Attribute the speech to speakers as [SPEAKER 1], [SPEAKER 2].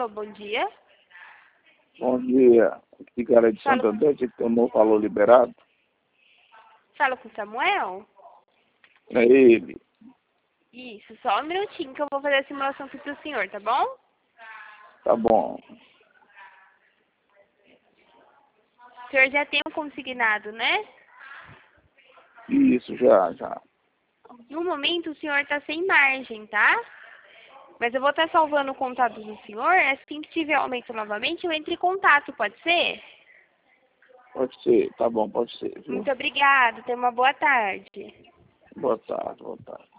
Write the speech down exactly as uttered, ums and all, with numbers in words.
[SPEAKER 1] Alô, bom dia.
[SPEAKER 2] Bom dia. Aqui, cara de Santo
[SPEAKER 1] Fala,
[SPEAKER 2] André, que tem um valor liberado.
[SPEAKER 1] fala com o Samuel?
[SPEAKER 2] É ele.
[SPEAKER 1] Isso, só um minutinho que eu vou fazer a simulação aqui pro senhor, tá bom?
[SPEAKER 2] Tá bom.
[SPEAKER 1] O senhor já tem um consignado, né?
[SPEAKER 2] Isso, já, já.
[SPEAKER 1] No momento, o senhor está sem margem, tá? Mas eu vou estar salvando o contato do senhor. Assim que tiver aumento novamente, eu entre em contato, pode ser?
[SPEAKER 2] Pode ser, tá bom, pode ser, viu?
[SPEAKER 1] Muito obrigada. Tenha uma boa tarde.
[SPEAKER 2] Boa tarde, boa tarde.